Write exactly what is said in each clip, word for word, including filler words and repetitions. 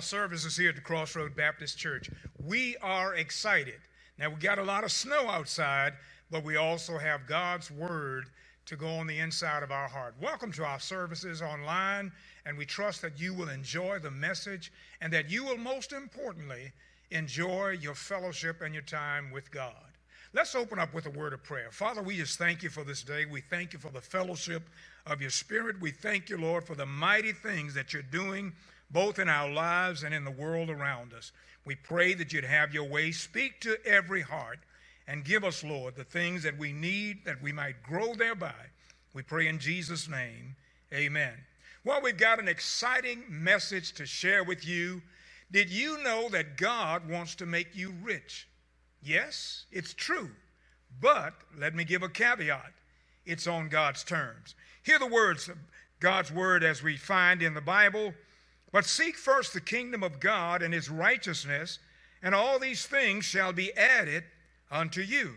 our services here at the Crossroad Baptist Church. We are excited. Now, we got a lot of snow outside, but we also have God's Word to go on the inside of our heart. Welcome to our services online, and we trust that you will enjoy the message and that you will, most importantly, enjoy your fellowship and your time with God. Let's open up with a word of prayer. Father, we just thank you for this day. We thank you for the fellowship of your Spirit. We thank you, Lord, for the mighty things that you're doing both in our lives and in the world around us. We pray that you'd have your way. Speak to every heart and give us, Lord, the things that we need that we might grow thereby. We pray in Jesus' name, amen. Well, we've got an exciting message to share with you. Did you know that God wants to make you rich? Yes, it's true, but let me give a caveat. It's on God's terms. Hear the words of God's word as we find in the Bible. But seek first the kingdom of God and his righteousness, and all these things shall be added unto you.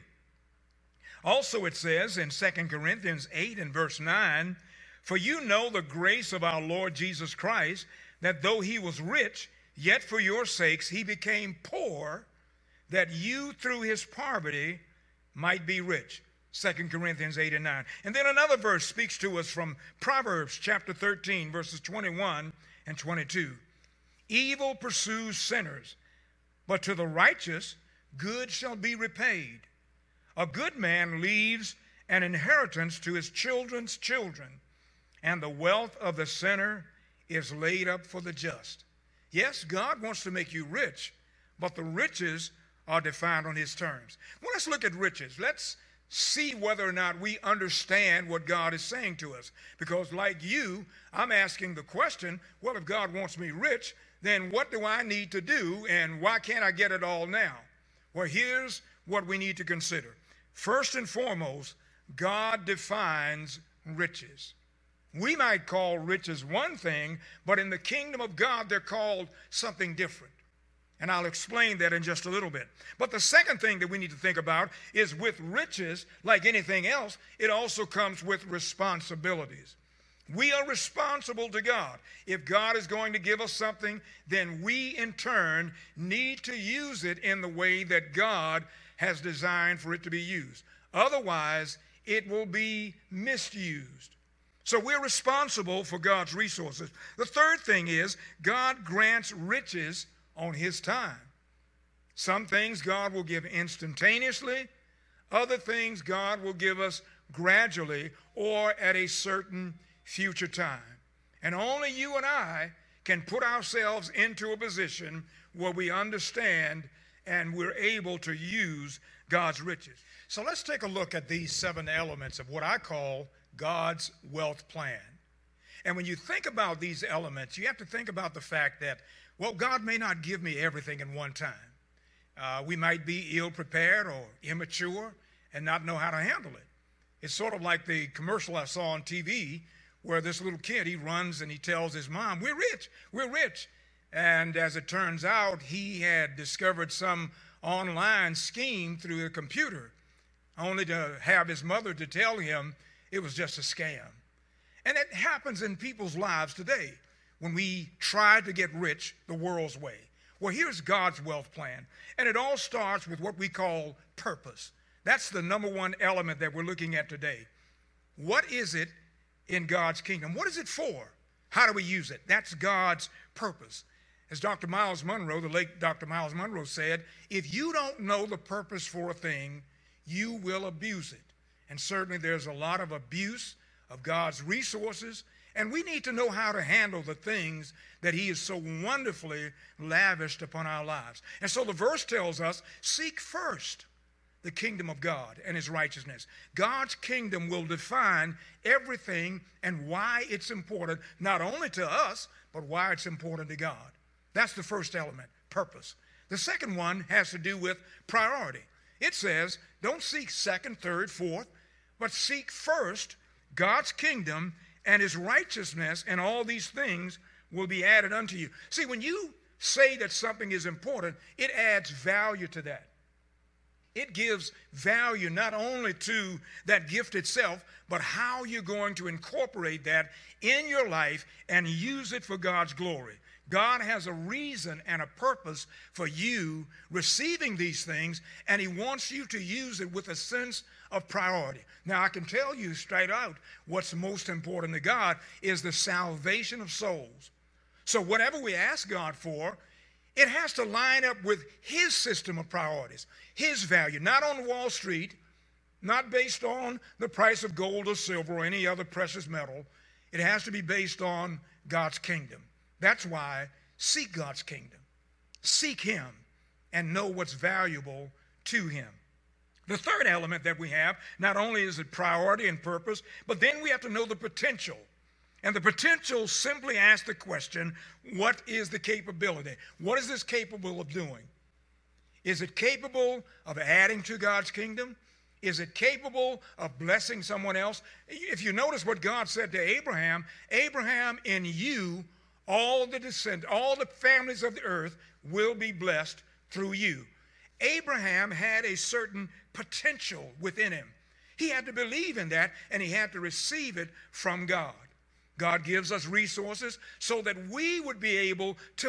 Also it says in Second Corinthians eight and verse nine, for you know the grace of our Lord Jesus Christ, that though he was rich, yet for your sakes he became poor, that you through his poverty might be rich. Second Corinthians eight and nine. And then another verse speaks to us from Proverbs chapter thirteen, verses twenty-one and twenty-two. Evil pursues sinners, but to the righteous good shall be repaid. A good man leaves an inheritance to his children's children, and the wealth of the sinner is laid up for the just. Yes, God wants to make you rich, but the riches are defined on his terms. Well, let's look at riches. Let's see whether or not we understand what God is saying to us. Because like you, I'm asking the question, well, if God wants me rich, then what do I need to do, and why can't I get it all now? Well, here's what we need to consider. First and foremost, God defines riches. We might call riches one thing, but in the kingdom of God, they're called something different. And I'll explain that in just a little bit. But the second thing that we need to think about is with riches, like anything else, it also comes with responsibilities. We are responsible to God. If God is going to give us something, then we in turn need to use it in the way that God has designed for it to be used. Otherwise, it will be misused. So we're responsible for God's resources. The third thing is God grants riches on his time. Some things God will give instantaneously. Other things God will give us gradually or at a certain future time. And only you and I can put ourselves into a position where we understand and we're able to use God's riches. So let's take a look at these seven elements of what I call God's wealth plan. And when you think about these elements, you have to think about the fact that, well, God may not give me everything in one time. Uh, we might be ill-prepared or immature and not know how to handle it. It's sort of like the commercial I saw on T V where this little kid, he runs and he tells his mom, we're rich, we're rich. And as it turns out, he had discovered some online scheme through the computer, only to have his mother to tell him it was just a scam. And it happens in people's lives today when we try to get rich the world's way. Well, here's God's wealth plan. And it all starts with what we call purpose. That's the number one element that we're looking at today. What is it in God's kingdom? What is it for? How do we use it? That's God's purpose. As Doctor Miles Monroe, the late Doctor Miles Monroe said, if you don't know the purpose for a thing, you will abuse it. And certainly there's a lot of abuse of God's resources, and we need to know how to handle the things that he has so wonderfully lavished upon our lives. And so the verse tells us, seek first the kingdom of God and his righteousness. God's kingdom will define everything and why it's important, not only to us, but why it's important to God. That's the first element, purpose. The second one has to do with priority. It says, don't seek second, third, fourth, but seek first God's kingdom and his righteousness, and all these things will be added unto you. See, when you say that something is important, it adds value to that. It gives value not only to that gift itself, but how you're going to incorporate that in your life and use it for God's glory. God has a reason and a purpose for you receiving these things, and he wants you to use it with a sense of priority. Now, I can tell you straight out what's most important to God is the salvation of souls. So whatever we ask God for, it has to line up with his system of priorities, his value, not on Wall Street, not based on the price of gold or silver or any other precious metal. It has to be based on God's kingdom. That's why seek God's kingdom. Seek him and know what's valuable to him. The third element that we have, not only is it priority and purpose, but then we have to know the potential. And the potential simply asks the question, what is the capability? What is this capable of doing? Is it capable of adding to God's kingdom? Is it capable of blessing someone else? If you notice what God said to Abraham, Abraham, in you, all the descend, all the families of the earth will be blessed through you. Abraham had a certain potential within him. He had to believe in that, and he had to receive it from God. God gives us resources so that we would be able to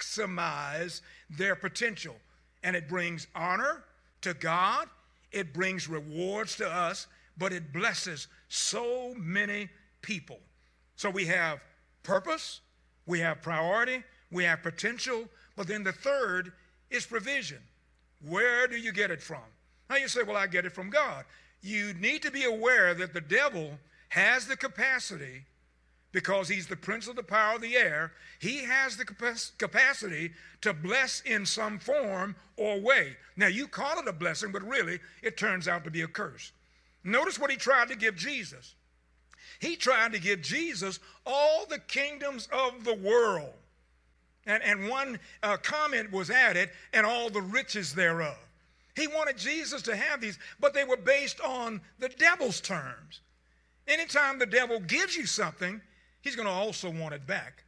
maximize their potential. And it brings honor to God, it brings rewards to us, but it blesses so many people. So we have purpose, we have priority, we have potential, but then the third is provision. Where do you get it from? Now you say, well, I get it from God. You need to be aware that the devil has the capacity, because he's the prince of the power of the air, he has the capacity to bless in some form or way. Now you call it a blessing, but really it turns out to be a curse. Notice what he tried to give Jesus. He tried to give Jesus all the kingdoms of the world. And, and one uh, comment was added, and all the riches thereof. He wanted Jesus to have these, but they were based on the devil's terms. Anytime the devil gives you something, he's going to also want it back.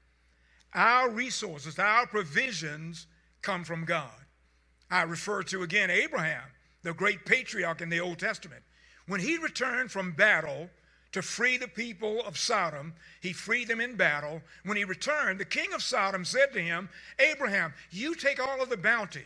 Our resources, our provisions come from God. I refer to again Abraham, the great patriarch in the Old Testament. When he returned from battle to free the people of Sodom, he freed them in battle. When he returned, the king of Sodom said to him, Abraham, you take all of the bounty,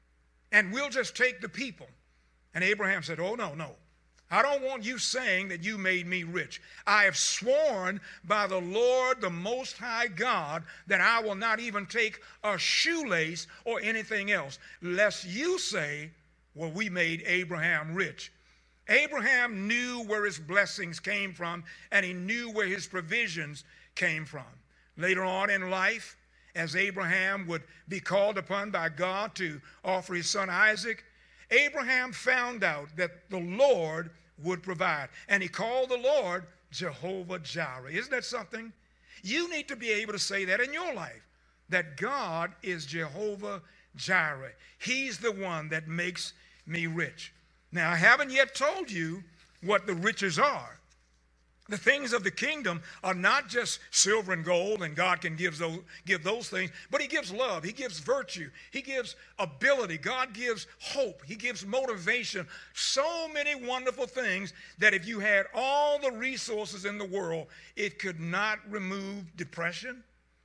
and we'll just take the people. And Abraham said, oh, no, no. I don't want you saying that you made me rich. I have sworn by the Lord, the Most High God, that I will not even take a shoelace or anything else, lest you say, well, we made Abraham rich. Abraham knew where his blessings came from, and he knew where his provisions came from. Later on in life, as Abraham would be called upon by God to offer his son Isaac, Abraham found out that the Lord would provide. And he called the Lord Jehovah Jireh. Isn't that something? You need to be able to say that in your life, that God is Jehovah Jireh. He's the one that makes me rich. Now, I haven't yet told you what the riches are. The things of the kingdom are not just silver and gold, and God can give those, give those things, but he gives love, he gives virtue, he gives ability, God gives hope, he gives motivation, so many wonderful things that if you had all the resources in the world, it could not remove depression,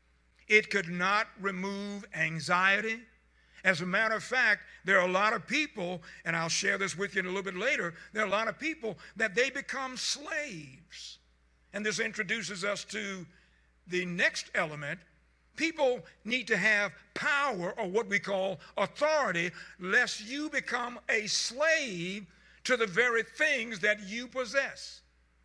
it could not remove anxiety. As a matter of fact, there are a lot of people, and I'll share this with you in a little bit later, there are a lot of people that they become slaves. And this introduces us to the next element. People need to have power, or what we call authority, lest you become a slave to the very things that you possess.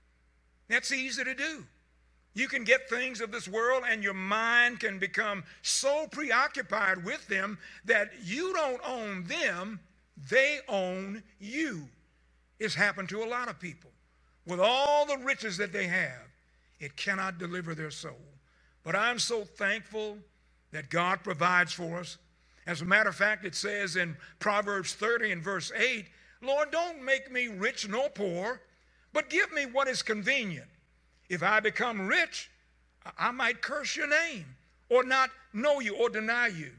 That's easy to do. You can get things of this world and your mind can become so preoccupied with them that you don't own them, they own you. It's happened to a lot of people. With all the riches that they have, it cannot deliver their soul. But I'm so thankful that God provides for us. As a matter of fact, it says in Proverbs thirty and verse eight, Lord, don't make me rich nor poor, but give me what is convenient. If I become rich, I might curse your name or not know you or deny you.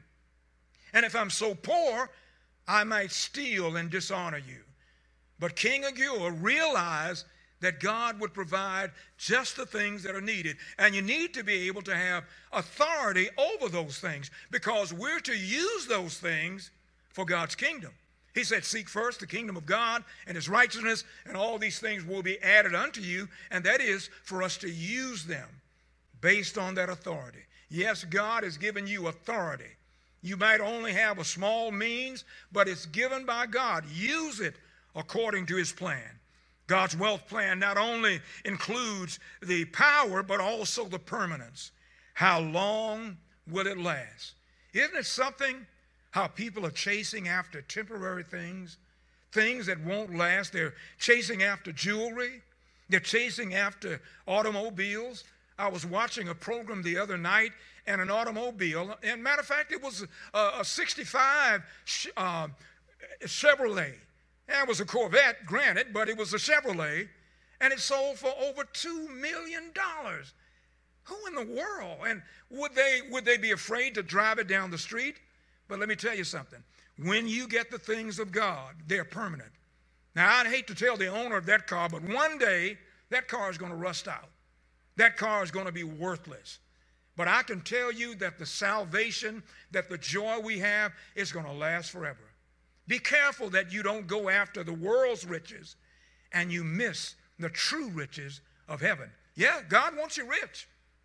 And if I'm so poor, I might steal and dishonor you. But King Agur realized that God would provide just the things that are needed. And you need to be able to have authority over those things, because we're to use those things for God's kingdom. He said, seek first the kingdom of God and his righteousness, and all these things will be added unto you. And that is for us to use them based on that authority. Yes, God has given you authority. You might only have a small means, but it's given by God. Use it according to his plan. God's wealth plan not only includes the power, but also the permanence. How long will it last? Isn't it something how people are chasing after temporary things, things that won't last? They're chasing after jewelry. They're chasing after automobiles. I was watching a program the other night, and an automobile, and matter of fact, it was a, a sixty-five uh, Chevrolet. It was a Corvette, granted, but it was a Chevrolet, and it sold for over two million dollars. Who in the world? And would they, would they be afraid to drive it down the street? But let me tell you something. When you get the things of God, they're permanent. Now, I'd hate to tell the owner of that car, but one day that car is going to rust out. That car is going to be worthless. But I can tell you that the salvation, that the joy we have is going to last forever. Be careful that you don't go after the world's riches and you miss the true riches of heaven. Yeah, God wants you rich,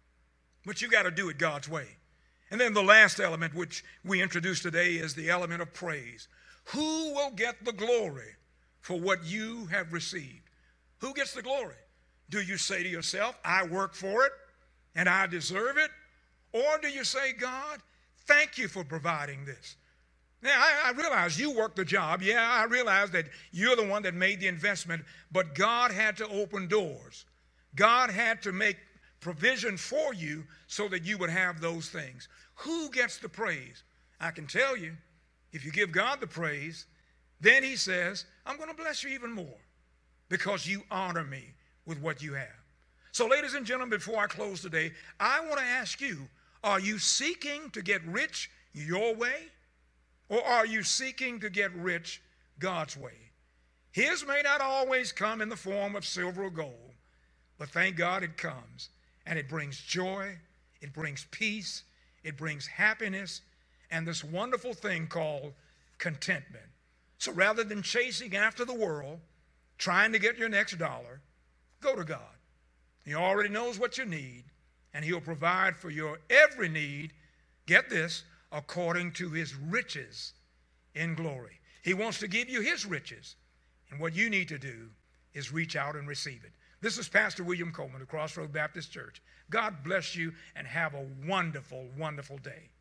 but you got to do it God's way. And then the last element which we introduced today is the element of praise. Who will get the glory for what you have received? Who gets the glory? Do you say to yourself, I work for it and I deserve it? Or do you say, God, thank you for providing this? Now, I, I realize you worked the job. Yeah, I realize that you're the one that made the investment, but God had to open doors. God had to make provision for you so that you would have those things. Who gets the praise? I can tell you, if you give God the praise, then he says, I'm going to bless you even more because you honor me with what you have. So, ladies and gentlemen, before I close today, I want to ask you, are you seeking to get rich your way? Or are you seeking to get rich God's way? His may not always come in the form of silver or gold, but thank God it comes. And it brings joy, it brings peace, it brings happiness, and this wonderful thing called contentment. So rather than chasing after the world, trying to get your next dollar, go to God. He already knows what you need, and he'll provide for your every need, get this, according to his riches in glory. He wants to give you his riches, and what you need to do is reach out and receive it. This is Pastor William Coleman of Crossroads Baptist Church. God bless you and have a wonderful, wonderful day.